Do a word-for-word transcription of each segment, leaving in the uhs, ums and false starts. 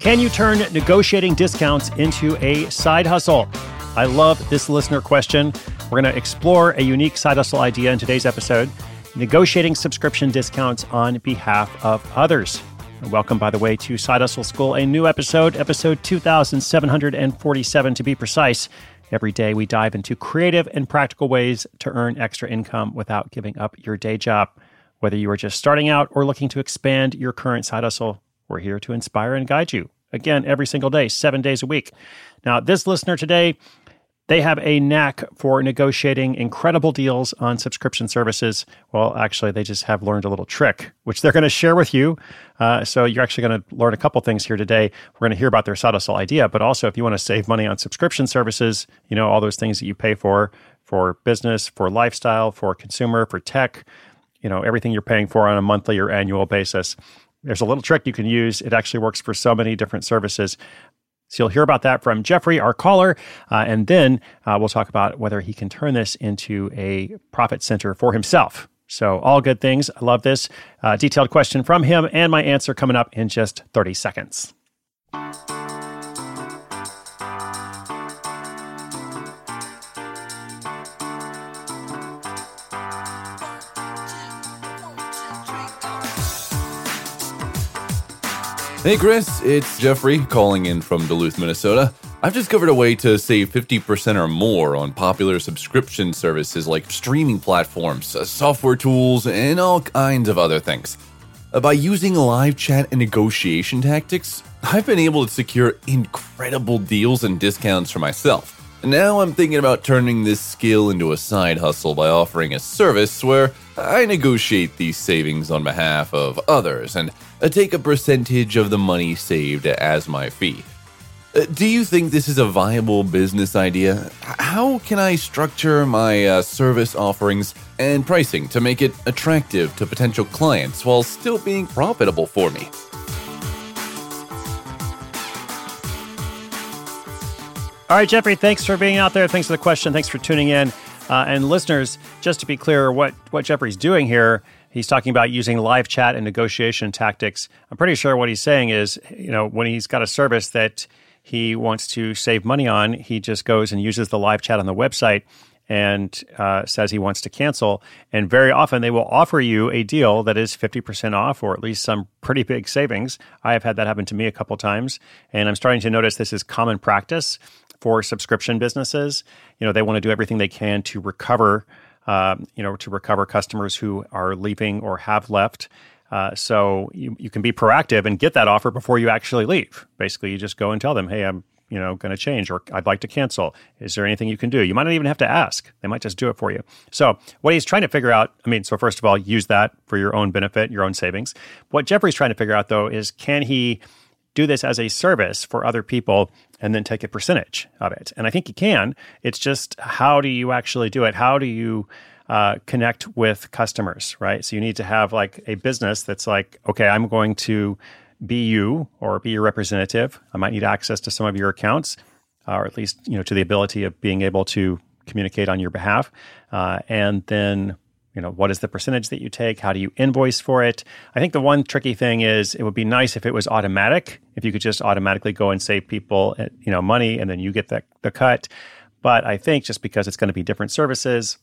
Can you turn negotiating discounts into a side hustle? I love this listener question. We're going to explore a unique side hustle idea in today's episode, negotiating subscription discounts on behalf of others. And welcome, by the way, to Side Hustle School, a new episode, episode two thousand seven hundred forty-seven to be precise. Every day we dive into creative and practical ways to earn extra income without giving up your day job. Whether you are just starting out or looking to expand your current side hustle, we're here to inspire and guide you. Again, every single day, seven days a week. Now, this listener today, they have a knack for negotiating incredible deals on subscription services. Well, actually, they just have learned a little trick, which they're going to share with you. Uh, so you're actually going to learn a couple things here today. We're going to hear about their side hustle idea, but also if you want to save money on subscription services, you know, all those things that you pay for, for business, for lifestyle, for consumer, for tech, you know, everything you're paying for on a monthly or annual basis. There's a little trick you can use. It actually works for so many different services. So you'll hear about that from Jeffrey, our caller, uh, and then uh, we'll talk about whether he can turn this into a profit center for himself. So all good things. I love this. Uh, detailed question from him and my answer coming up in just thirty seconds. Hey Chris, it's Jeffrey calling in from Duluth, Minnesota. I've discovered a way to save fifty percent or more on popular subscription services like streaming platforms, uh, software tools, and all kinds of other things. Uh, by using live chat and negotiation tactics, I've been able to secure incredible deals and discounts for myself. And now I'm thinking about turning this skill into a side hustle by offering a service where I negotiate these savings on behalf of others and uh, take a percentage of the money saved as my fee. Uh, do you think this is a viable business idea? How can I structure my uh, service offerings and pricing to make it attractive to potential clients while still being profitable for me? All right, Jeffrey, thanks for being out there. Thanks for the question. Thanks for tuning in. Uh, and listeners, just to be clear, what, what Jeffrey's doing here, he's talking about using live chat and negotiation tactics. I'm pretty sure what he's saying is, you know, when he's got a service that he wants to save money on, he just goes and uses the live chat on the website and uh, says he wants to cancel. And very often they will offer you a deal that is fifty percent off or at least some pretty big savings. I have had that happen to me a couple times. And I'm starting to notice this is common practice for subscription businesses. You know, they want to do everything they can to recover, um, you know, to recover customers who are leaving or have left. Uh, so you, you can be proactive and get that offer before you actually leave. Basically, you just go and tell them, hey, I'm, you know, going to change or I'd like to cancel. Is there anything you can do? You might not even have to ask. They might just do it for you. So what he's trying to figure out, I mean, so first of all, use that for your own benefit, your own savings. What Jeffrey's trying to figure out, though, is can he do this as a service for other people and then take a percentage of it? And I think you can. It's just, how do you actually do it? How do you uh, connect with customers, right? So you need to have like a business that's like, okay, I'm going to be you or be your representative. I might need access to some of your accounts, uh, or at least, you know, to the ability of being able to communicate on your behalf. Uh, and then You know, what is the percentage that you take? How do you invoice for it? I think the one tricky thing is it would be nice if it was automatic, if you could just automatically go and save people, you know, money and then you get the, the cut. But I think just because it's going to be different services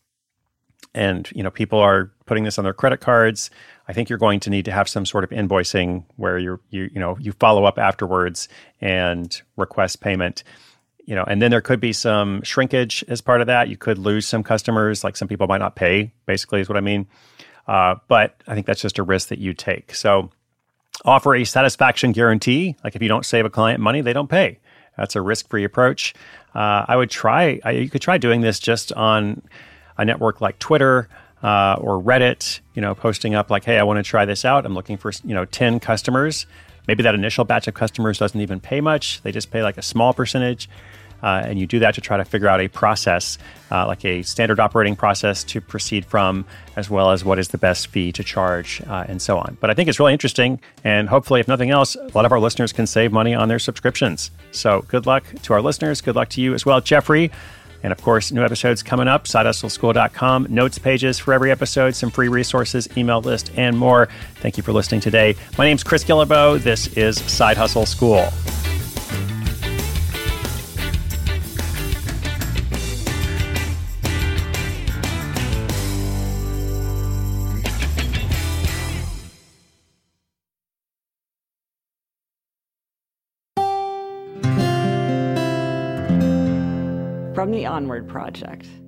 and, you know, people are putting this on their credit cards, I think you're going to need to have some sort of invoicing where you're, you, you know, you follow up afterwards and request payment. You know, and then there could be some shrinkage as part of that. You could lose some customers, like some people might not pay, basically is what I mean. Uh, but I think that's just a risk that you take. So offer a satisfaction guarantee. Like if you don't save a client money, they don't pay. That's a risk-free approach. Uh, I would try, I, you could try doing this just on a network like Twitter uh, or Reddit, you know, posting up like, hey, I want to try this out. I'm looking for, you know, ten customers. Maybe that initial batch of customers doesn't even pay much. They just pay like a small percentage. Uh, and you do that to try to figure out a process, uh, like a standard operating process to proceed from, as well as what is the best fee to charge, uh, and so on. But I think it's really interesting, and hopefully, if nothing else, a lot of our listeners can save money on their subscriptions. So good luck to our listeners. Good luck to you as well, Jeffrey. And of course, new episodes coming up, side hustle school dot com, notes pages for every episode, some free resources, email list, and more. Thank you for listening today. My name's Chris Guillebeau. This is Side Hustle School. from the Onward Project.